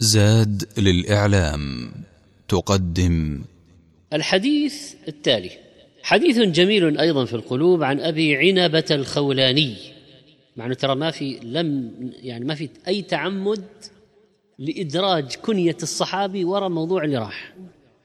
زاد للإعلام تقدم الحديث التالي حديث جميل أيضا في القلوب عن أبي عنبة الخولاني. معنى ترى ما في أي تعمد لإدراج كنية الصحابي وراء موضوع اللي راح.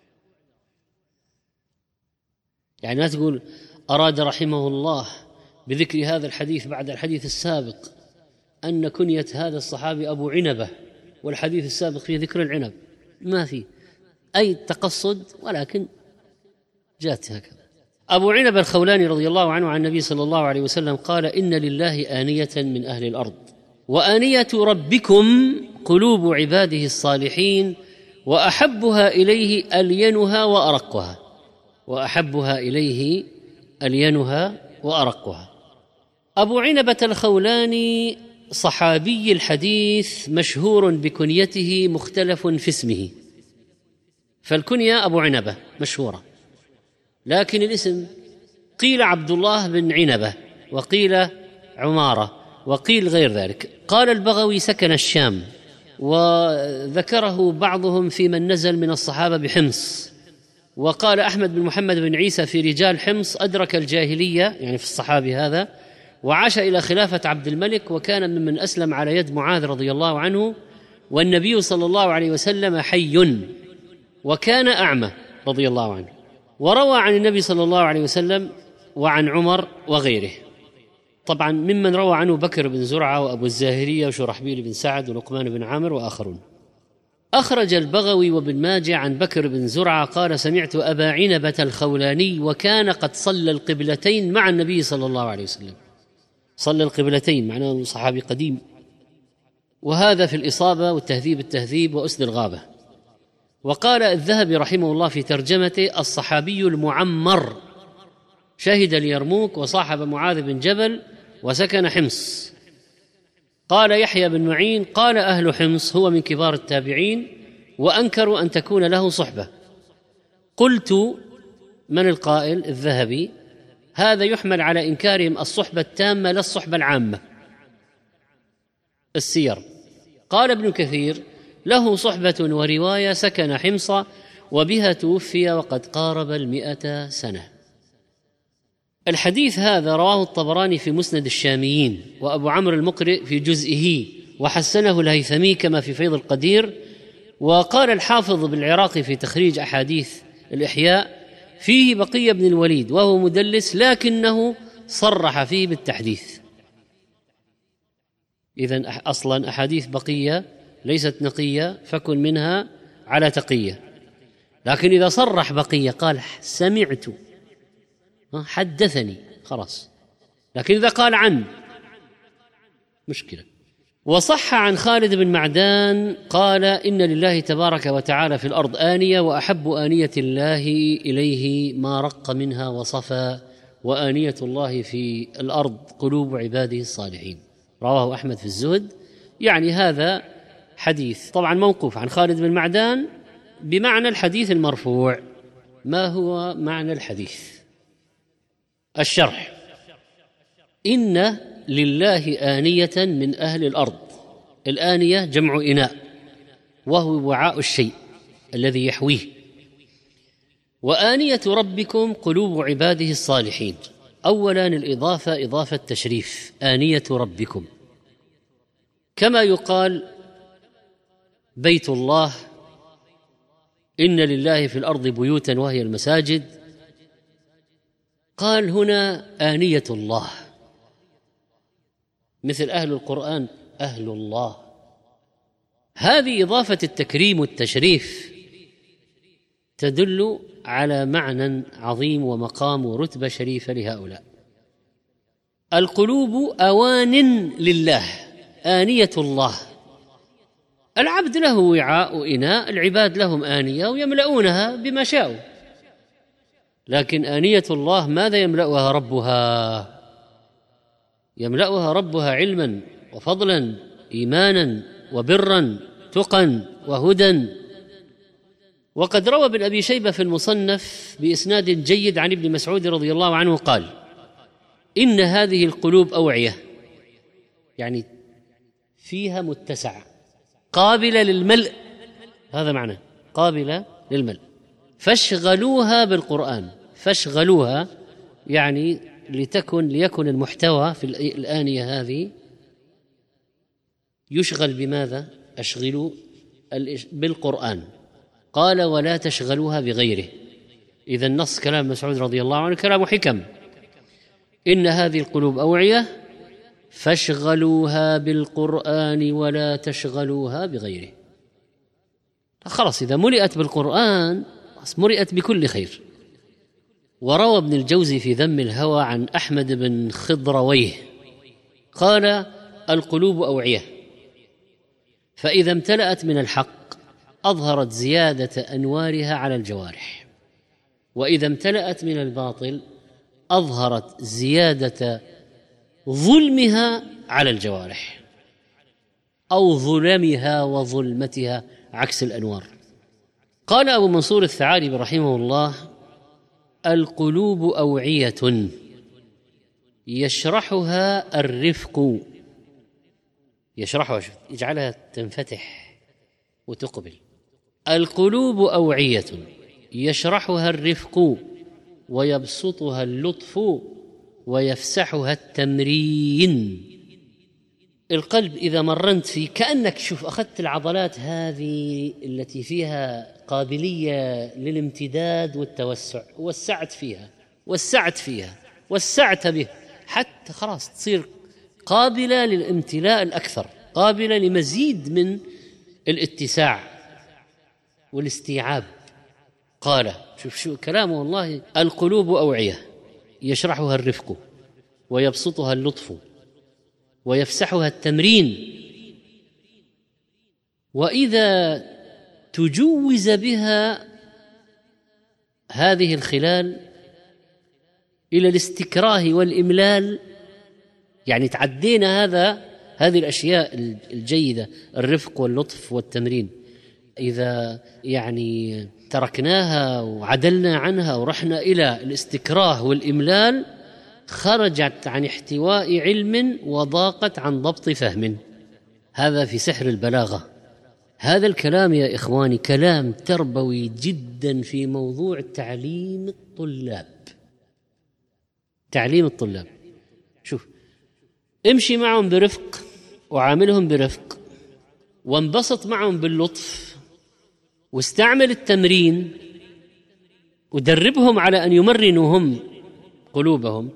يعني لا تقول أراد رحمه الله بذكر هذا الحديث بعد الحديث السابق أن كنية هذا الصحابي أبو عنبة والحديث السابق فيه ذكر العنب. ما في أي تقصد، ولكن جاءت هكذا. أبو عنبة الخولاني رضي الله عنه عن النبي صلى الله عليه وسلم قال: إن لله آنية من أهل الأرض، وآنية ربكم قلوب عباده الصالحين، وأحبها إليه ألينها وأرقها. وأحبها إليه ألينها وأرقها. أبو عنبة الخولاني صحابي الحديث مشهور بكنيته مختلف في اسمه، فالكنية أبو عنبة مشهورة، لكن الاسم قيل عبد الله بن عنبة، وقيل عمارة، وقيل غير ذلك. قال البغوي سكن الشام، وذكره بعضهم في من نزل من الصحابة بحمص. وقال أحمد بن محمد بن عيسى في رجال حمص: أدرك الجاهلية، يعني في الصحابي هذا، وعاش إلى خلافة عبد الملك، وكان ممن أسلم على يد معاذ رضي الله عنه، والنبي صلى الله عليه وسلم حي، وكان أعمى رضي الله عنه. وروى عن النبي صلى الله عليه وسلم وعن عمر وغيره. طبعا ممن روى عنه بكر بن زرعة وأبو الزاهرية وشرحبيل بن سعد ولقمان بن عامر وآخرون. أخرج البغوي وابن ماجه عن بكر بن زرعة قال: سمعت أبا عنبة الخولاني وكان قد صلى القبلتين مع النبي صلى الله عليه وسلم. صلى القبلتين معناه صحابي قديم. وهذا في الإصابة والتهذيب التهذيب وأسد الغابة. وقال الذهبي رحمه الله في ترجمته: الصحابي المعمر، شهد اليرموك وصاحب معاذ بن جبل وسكن حمص. قال يحيى بن معين: قال أهل حمص هو من كبار التابعين، وأنكروا أن تكون له صحبة. قلت: من القائل؟ الذهبي: هذا يحمل على إنكارهم الصحبة التامة لا الصحبة العامة. السير. قال ابن كثير: له صحبة ورواية، سكن حمص وبها توفي وقد قارب 100 سنة. الحديث هذا رواه الطبراني في مسند الشاميين، وأبو عمرو المقرئ في جزئه، وحسنه الهيثمي كما في فيض القدير. وقال الحافظ بالعراقي في تخريج أحاديث الإحياء: فيه بقية بن الوليد وهو مدلس، لكنه صرح فيه بالتحديث. إذن أصلا أحاديث بقية ليست نقية، فكن منها على تقية. لكن إذا صرح بقية قال سمعت، حدثني، خلاص. لكن إذا قال عن، مشكلة. وصح عن خالد بن معدان قال: إن لله تبارك وتعالى في الأرض آنية، وأحب آنية الله إليه ما رق منها وصفى، وآنية الله في الأرض قلوب عباده الصالحين. رواه أحمد في الزهد. يعني هذا حديث طبعا موقوف عن خالد بن معدان بمعنى الحديث المرفوع. ما هو معنى الحديث؟ الشرح: إن لله آنية من أهل الأرض. الآنية جمع إناء، وهو وعاء الشيء الذي يحويه. وآنية ربكم قلوب عباده الصالحين. أولا الإضافة إضافة تشريف، آنية ربكم، كما يقال بيت الله، إن لله في الأرض بيوتا وهي المساجد. قال هنا آنية الله، مثل أهل القرآن أهل الله. هذه إضافة التكريم والتشريف تدل على معنى عظيم ومقام ورتبة شريفة لهؤلاء. القلوب أوان لله، آنية الله. العبد له وعاء وإناء، العباد لهم آنية ويملؤونها بما شاءوا. لكن آنية الله ماذا يملأها ربها؟ يملأها ربها علما وفضلا، إيمانا وبرا، تقا وهدى. وقد روى ابن أبي شيبة في المصنف بإسناد جيد عن ابن مسعود رضي الله عنه قال: إن هذه القلوب أوعية، يعني فيها متسع، قابلة للملء هذا معنى قابلة للملء. فاشغلوها بالقرآن، فاشغلوها يعني ليكن المحتوى في الآنية هذه يشغل بماذا؟ أشغلوا بالقرآن. قال ولا تشغلوها بغيره. إذا النص كلام مسعود رضي الله عنه كلام حكم. إن هذه القلوب أوعية فاشغلوها بالقرآن ولا تشغلوها بغيره. خلاص إذا ملئت بالقرآن ملئت بكل خير. وروى ابن الجوزي في ذم الهوى عن أحمد بن خضرويه قال القلوب أوعية، فإذا امتلأت من الحق أظهرت زيادة أنوارها على الجوارح، وإذا امتلأت من الباطل أظهرت زيادة ظلمها على الجوارح، أو ظلمها وظلمتها عكس الأنوار. قال أبو منصور الثعالبي رحمه الله القلوب أوعية يشرحها الرفق، يشرحها يجعلها تنفتح وتقبل. القلوب أوعية يشرحها الرفق ويبسطها اللطف ويفسحها التمرين. القلب إذا مرنت فيه كأنك شوف أخذت العضلات هذه التي فيها قابلية للامتداد والتوسع، وسعت فيها وسعت به حتى خلاص تصير قابلة للامتلاء الأكثر، قابلة لمزيد من الاتساع والاستيعاب. قال شوف كلامه والله القلوب أوعية يشرحها الرفق ويبسطها اللطف ويفسحها التمرين، وإذا تجوز بها هذه الخلال إلى الاستكراه والإملال، يعني تعدينا هذه الأشياء الجيدة الرفق واللطف والتمرين، إذا يعني تركناها وعدلنا عنها ورحنا إلى الاستكراه والإملال خرجت عن احتواء علم وضاقت عن ضبط فهم. هذا في سحر البلاغة. هذا الكلام يا إخواني كلام تربوي جدا في موضوع تعليم الطلاب. شوف امشي معهم برفق وعاملهم برفق وانبسط معهم باللطف واستعمل التمرين ودربهم على أن يمرنوا هم قلوبهم،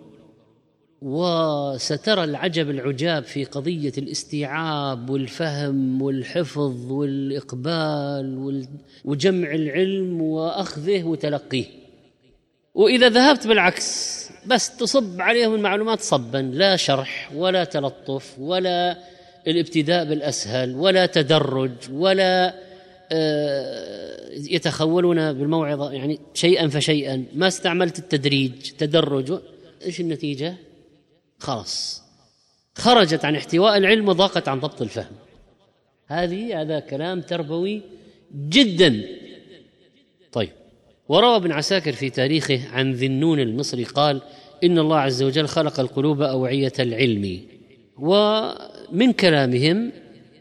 وسترى العجب العجاب في قضية الاستيعاب والفهم والحفظ والإقبال وجمع العلم وأخذه وتلقيه. وإذا ذهبت بالعكس بس تصب عليهم المعلومات صبا، لا شرح ولا تلطف ولا الابتداء بالأسهل ولا تدرج ولا يتخولون بالموعظة، يعني شيئا فشيئا، ما استعملت التدريج تدرج، إيش النتيجة؟ خلاص خرجت عن احتواء العلم وضاقت عن ضبط الفهم. هذا كلام تربوي جدا. طيب، وروى ابن عساكر في تاريخه عن ذي النون المصري قال إن الله عز وجل خلق القلوب أوعية العلم. ومن كلامهم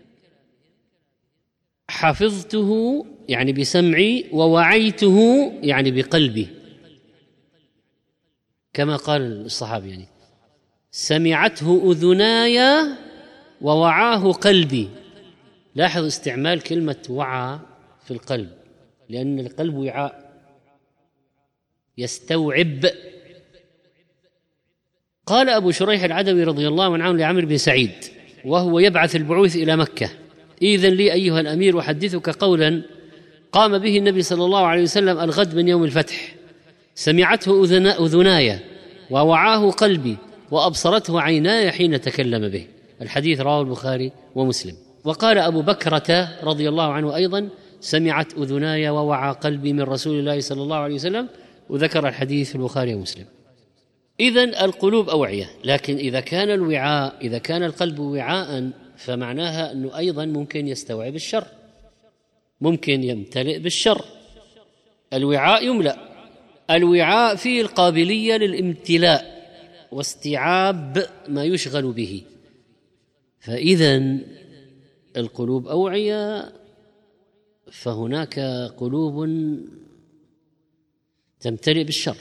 حفظته يعني بسمعي ووعيته يعني بقلبي، كما قال الصحابي يعني سمعته أذناي ووعاه قلبي. لاحظ استعمال كلمة وعى في القلب، لأن القلب وعاء يستوعب. قال أبو شريح العدوي رضي الله عنه لعمرو بن سعيد وهو يبعث البعوث إلى مكة: إذن لي أيها الأمير أحدثك قولا قام به النبي صلى الله عليه وسلم الغد من يوم الفتح، سمعته أذناي ووعاه قلبي وأبصرته عيناي حين تكلم به. الحديث رواه البخاري ومسلم. وقال أبو بكرة رضي الله عنه أيضا: سمعت أذناي ووعى قلبي من رسول الله صلى الله عليه وسلم، وذكر الحديث في البخاري ومسلم. إذن القلوب أوعية، لكن إذا كان القلب وعاء فمعناها أنه أيضا ممكن يستوعب الشر، ممكن يمتلئ بالشر. الوعاء يملأ، الوعاء فيه القابلية للامتلاء واستيعاب ما يشغل به. فإذن القلوب أوعية فهناك قلوب تمتلئ بالشر،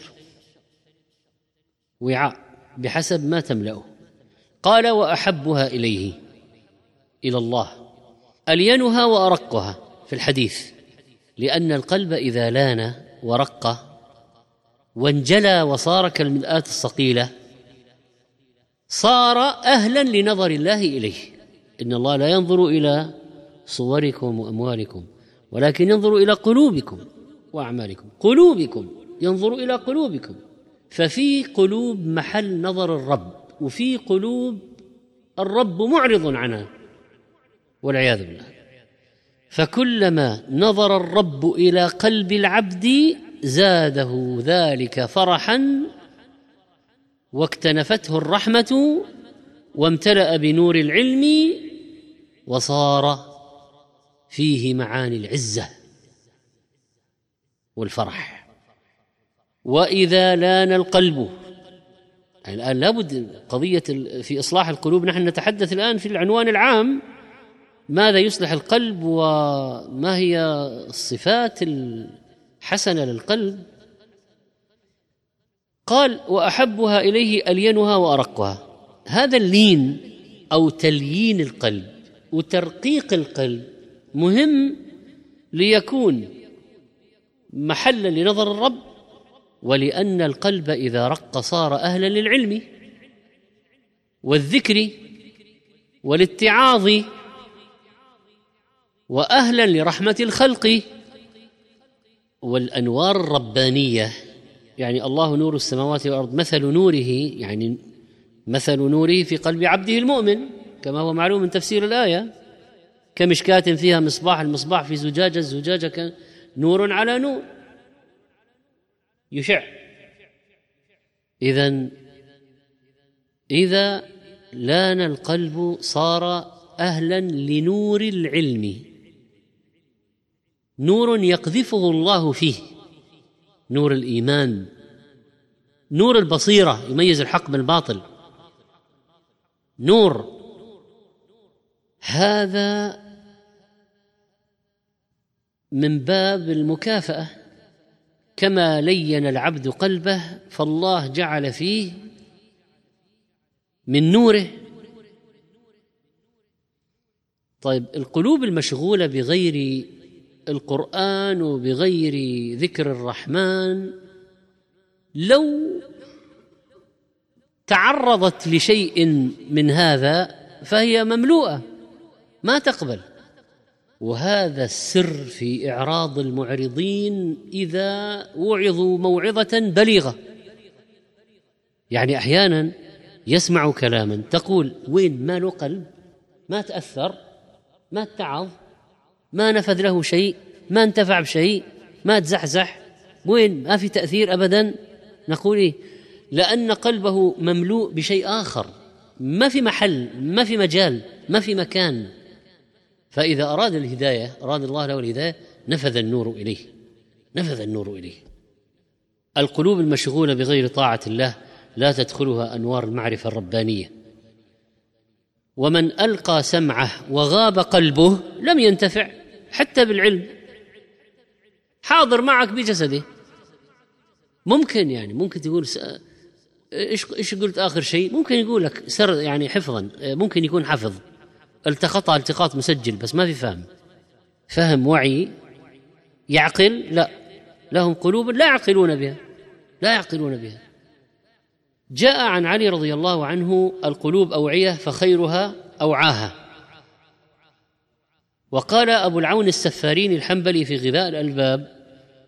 وعاء بحسب ما تملأه. قال: وأحبها إليه، إلى الله، ألينها وأرقها في الحديث، لأن القلب إذا لان ورق وانجلى وصار كالمرآة الصقيلة صار أهلا لنظر الله إليه. إن الله لا ينظر إلى صوركم وأموالكم ولكن ينظر إلى قلوبكم وأعمالكم. قلوبكم، ينظر إلى قلوبكم. ففي قلوب محل نظر الرب، وفي قلوب الرب معرض عنها والعياذ بالله. فكلما نظر الرب إلى قلب العبد زاده ذلك فرحا واكتنفته الرحمة وامتلأ بنور العلم وصار فيه معاني العزة والفرح. وإذا لان القلب، يعني الآن لابد قضية في إصلاح القلوب، نحن نتحدث الآن في العنوان العام ماذا يصلح القلب وما هي الصفات الحسنة للقلب. قال: وأحبها إليه ألينها وأرقها. هذا اللين أو تليين القلب وترقيق القلب مهم ليكون محلا لنظر الرب، ولأن القلب إذا رق صار أهلا للعلم والذكر والاتعاظ وأهلا لرحمة الخلق والأنوار الربانية. يعني الله نور السماوات والأرض، مثل نوره، يعني مثل نوره في قلب عبده المؤمن كما هو معلوم من تفسير الآية: كمشكاة فيها مصباح، المصباح في زجاجة، الزجاجة نور على نور يشع. إذا لان القلب صار أهلا لنور العلم، نور يقذفه الله فيه، نور الإيمان، نور البصيرة يميز الحق من الباطل، نور. هذا من باب المكافأة، كما لين العبد قلبه فالله جعل فيه من نوره. طيب، القلوب المشغولة بغير القرآن وبغير ذكر الرحمن لو تعرضت لشيء من هذا فهي مملوءة ما تقبل. وهذا السر في إعراض المعرضين إذا وعظوا موعظة بليغة. يعني أحيانا يسمع كلاما تقول: وين ما له قلب، ما تأثر، ما اتعظ، ما نفذ له شيء، ما انتفع بشيء، ما تزحزح، وين؟ ما في تأثير أبدا. نقول إيه؟ لأن قلبه مملوء بشيء آخر، ما في محل، ما في مجال، ما في مكان. فإذا أراد الهداية، أراد الله له الهداية، نفذ النور إليه، نفذ النور إليه. القلوب المشغولة بغير طاعة الله لا تدخلها أنوار المعرفة الربانية. ومن ألقى سمعه وغاب قلبه لم ينتفع حتى بالعلم. حاضر معك بجسده، ممكن تقول إيش قلت آخر شيء، ممكن يقول لك سر، يعني حفظا، ممكن يكون حفظ، التقطها التقاط مسجل، بس ما في فهم وعي يعقل. لا، لهم قلوب لا يعقلون بها. جاء عن علي رضي الله عنه: القلوب أوعية فخيرها أوعاها. وقال أبو العون السفارين الحنبلي في غذاء الألباب: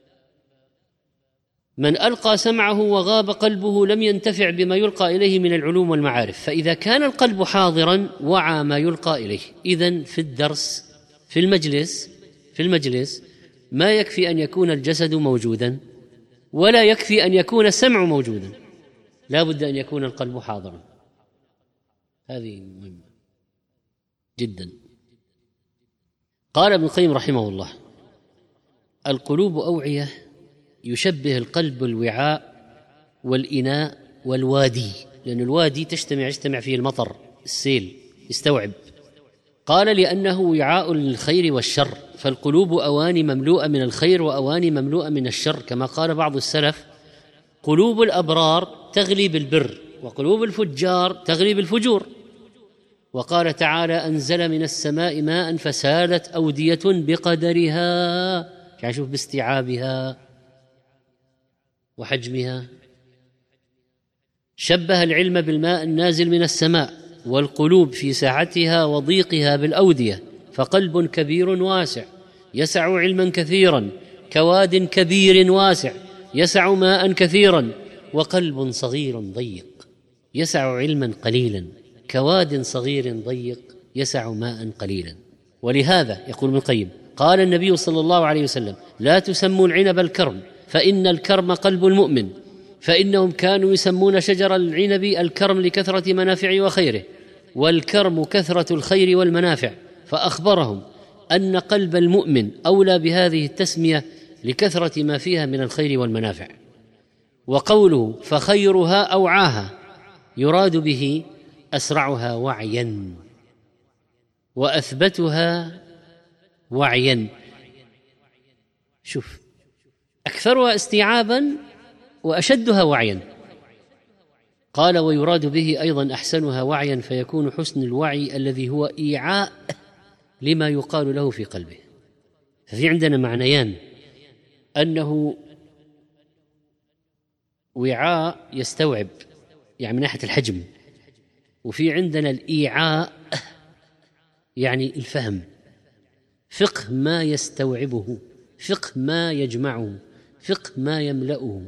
من ألقى سمعه وغاب قلبه لم ينتفع بما يلقى إليه من العلوم والمعارف. فإذا كان القلب حاضرا وعى ما يلقى إليه. إذن في الدرس، في المجلس ما يكفي أن يكون الجسد موجودا، ولا يكفي أن يكون السمع موجودا، لا بد أن يكون القلب حاضرا. هذه مهمة جدا. قال ابن القيم رحمه الله: القلوب أوعية، يشبه القلب الوعاء والإناء والوادي، لأن الوادي يجتمع فيه المطر، السيل يستوعب. قال: لأنه وعاء للخير والشر، فالقلوب أواني مملوءة من الخير وأواني مملوءة من الشر، كما قال بعض السلف: قلوب الأبرار تغلي بالبر وقلوب الفجار تغلي بالفجور. وقال تعالى: أنزل من السماء ماء فسالت أودية بقدرها، يعني شوف باستيعابها وحجمها. شبه العلم بالماء النازل من السماء، والقلوب في سعتها وضيقها بالأودية، فقلب كبير واسع يسع علما كثيرا، كواد كبير واسع يسع ماء كثيرا، وقلب صغير ضيق يسع علما قليلا، كواد صغير ضيق يسع ماء قليلا. ولهذا يقول ابن القيم: قال النبي صلى الله عليه وسلم: لا تسموا العنب الكرم، فإن الكرم قلب المؤمن، فإنهم كانوا يسمون شجر العنب الكرم لكثرة منافعه وخيره، والكرم كثرة الخير والمنافع، فأخبرهم أن قلب المؤمن أولى بهذه التسمية لكثرة ما فيها من الخير والمنافع. وقوله فخيرها أوعاها يراد به أسرعها وعيا وأثبتها وعيا. شوف، أكثرها استيعابا وأشدها وعيا. قال: ويراد به أيضا أحسنها وعيا، فيكون حسن الوعي الذي هو إيعاء لما يقال له في قلبه. ففي عندنا معنيان: أنه وعاء يستوعب يعني من ناحية الحجم، وفي عندنا الإيعاء يعني الفهم، فقه ما يستوعبه، فقه ما يجمعه، فقه ما يملأه.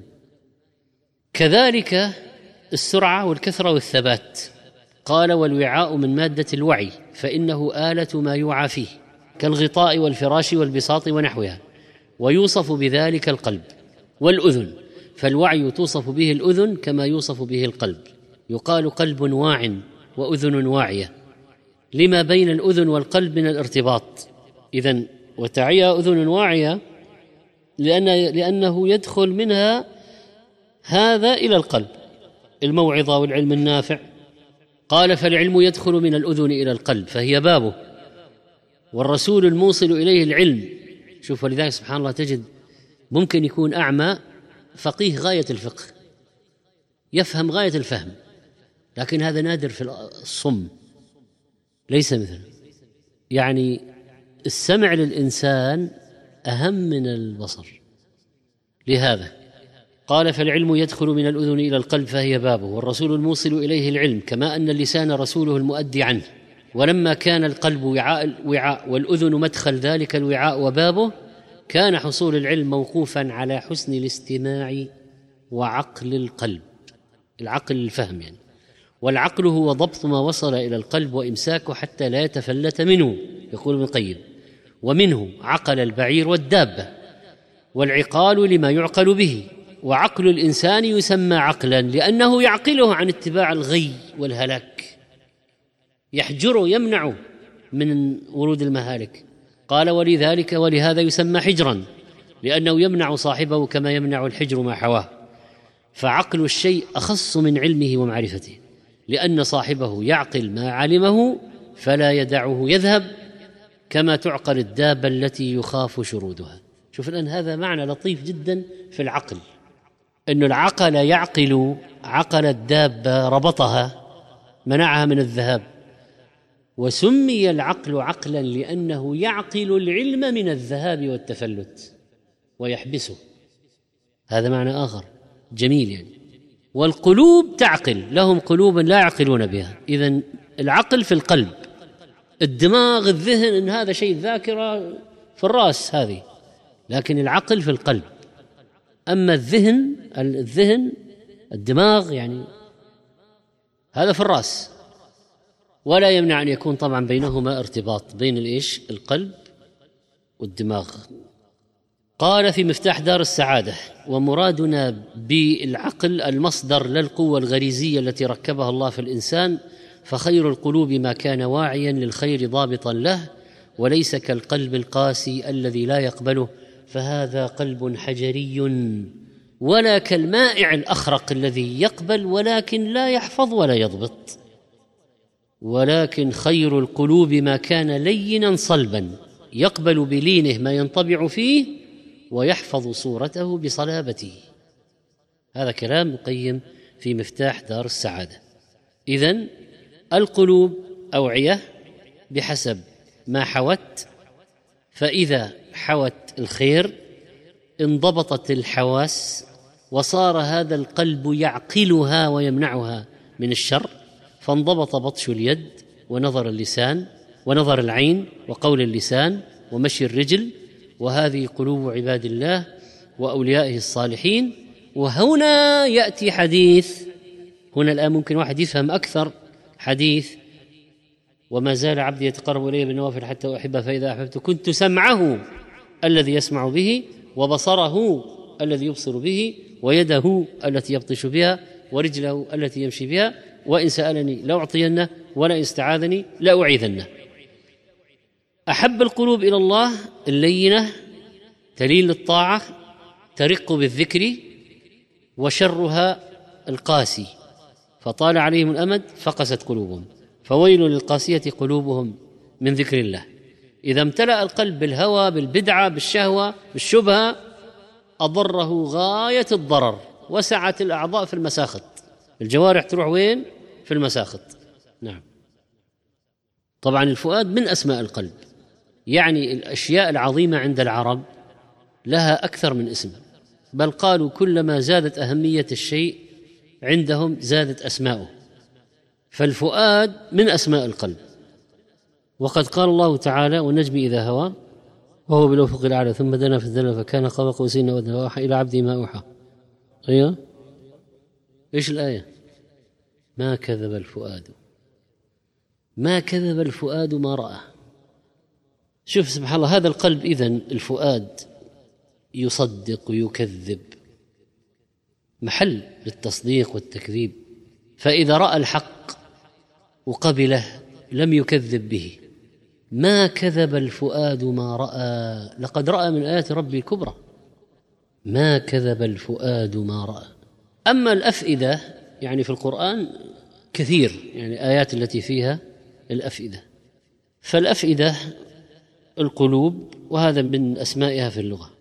كذلك السرعة والكثرة والثبات. قال: والوعاء من مادة الوعي، فإنه آلة ما يوعى فيه، كالغطاء والفراش والبساط ونحوها، ويوصف بذلك القلب والأذن، فالوعي توصف به الأذن كما يوصف به القلب. يقال قلب واع وأذن واعية، لما بين الأذن والقلب من الارتباط. إذن وتعيها أذن واعية لأنه يدخل منها هذا إلى القلب، الموعظة والعلم النافع. قال: فالعلم يدخل من الأذن إلى القلب فهي بابه، والرسول الموصل إليه العلم. شوف، ولذلك سبحان الله تجد ممكن يكون أعمى فقيه غاية الفقه، يفهم غاية الفهم، لكن هذا نادر في الصم، ليس مثله. يعني السمع للإنسان أهم من البصر. لهذا قال: فالعلم يدخل من الأذن إلى القلب فهي بابه، والرسول الموصل إليه العلم، كما أن اللسان رسوله المؤدي عنه. ولما كان القلب وعاء والأذن مدخل ذلك الوعاء وبابه، كان حصول العلم موقوفا على حسن الاستماع وعقل القلب، العقل الفهم يعني. والعقل هو ضبط ما وصل إلى القلب وإمساكه حتى لا يتفلت منه. يقول ابن القيم: ومنه عقل البعير والدابة، والعقال لما يعقل به. وعقل الإنسان يسمى عقلا لأنه يعقله عن اتباع الغي والهلاك، يحجره يمنعه من ورود المهالك. قال: ولذلك ولهذا يسمى حجرا، لأنه يمنع صاحبه كما يمنع الحجر ما حواه. فعقل الشيء أخص من علمه ومعرفته، لأن صاحبه يعقل ما علمه فلا يدعه يذهب، كما تعقل الدابة التي يخاف شرودها. شوف الآن، هذا معنى لطيف جدا في العقل، أن العقل يعقل عقل الدابة، ربطها منعها من الذهاب. وسمي العقل عقلا لأنه يعقل العلم من الذهاب والتفلت ويحبسه. هذا معنى آخر جميل يعني. والقلوب تعقل، لهم قلوب لا يعقلون بها. إذن العقل في القلب، الدماغ الذهن إن هذا شيء ذاكرة في الرأس هذه، لكن العقل في القلب. أما الذهن الدماغ يعني هذا في الرأس، ولا يمنع أن يكون طبعا بينهما ارتباط بين القلب والدماغ. قال في مفتاح دار السعادة: ومرادنا بالعقل المصدر للقوة الغريزية التي ركبها الله في الإنسان، فخير القلوب ما كان واعيا للخير ضابطا له، وليس كالقلب القاسي الذي لا يقبله، فهذا قلب حجري، ولا كالمائع الأخرق الذي يقبل ولكن لا يحفظ ولا يضبط. ولكن خير القلوب ما كان لينا صلبا يقبل بلينه ما ينطبع فيه ويحفظ صورته بصلابته. هذا كلام القيم في مفتاح دار السعادة. إذن القلوب أوعية بحسب ما حوت، فإذا حوت الخير انضبطت الحواس وصار هذا القلب يعقلها ويمنعها من الشر، فانضبط بطش اليد ونظر اللسان ونظر العين وقول اللسان ومشي الرجل، وهذه قلوب عباد الله وأوليائه الصالحين. وهنا يأتي حديث، هنا الآن ممكن واحد يفهم أكثر حديث وما زال عبدي يتقرب إلي بالنوافل حتى أحبه فإذا أحببت كنت سمعه الذي يسمع به وبصره الذي يبصر به ويده التي يبطش بها ورجله التي يمشي بها، وإن سألني لأعطينه ولئن استعاذني لأعيذنه. أحب القلوب إلى الله اللينة تلين للطاعة ترق بالذكر، وشرها القاسي فطال عليهم الأمد فقست قلوبهم، فويل للقاسية قلوبهم من ذكر الله. إذا امتلأ القلب بالهوى بالبدعة بالشهوة بالشبهة أضره غاية الضرر، وسعت الأعضاء في المساخط، الجوارح تروح وين؟ في المساخط. نعم. طبعا الفؤاد من أسماء القلب، يعني الأشياء العظيمة عند العرب لها أكثر من اسم، بل قالوا كلما زادت أهمية الشيء عندهم زادت أسماؤه، فالفؤاد من أسماء القلب. وقد قال الله تعالى والنجم إذا هوى وهو بالأفق الأعلى ثم دنا فدنا فكان قاب قوسين أو أدنى وأوحى إلى عبده ما أوحى. أيوه، إيش الآية؟ ما كذب الفؤاد، ما كذب الفؤاد ما رأى. شوف سبحان الله، هذا القلب إذن الفؤاد يصدق ويكذب، محل للتصديق والتكذيب، فإذا رأى الحق وقبله لم يكذب به. ما كذب الفؤاد ما رأى، لقد رأى من آيات ربي الكبرى. ما كذب الفؤاد ما رأى. أما الأفئدة يعني في القرآن كثير، يعني آيات التي فيها الأفئدة، فالأفئدة القلوب، وهذا من أسمائها في اللغة.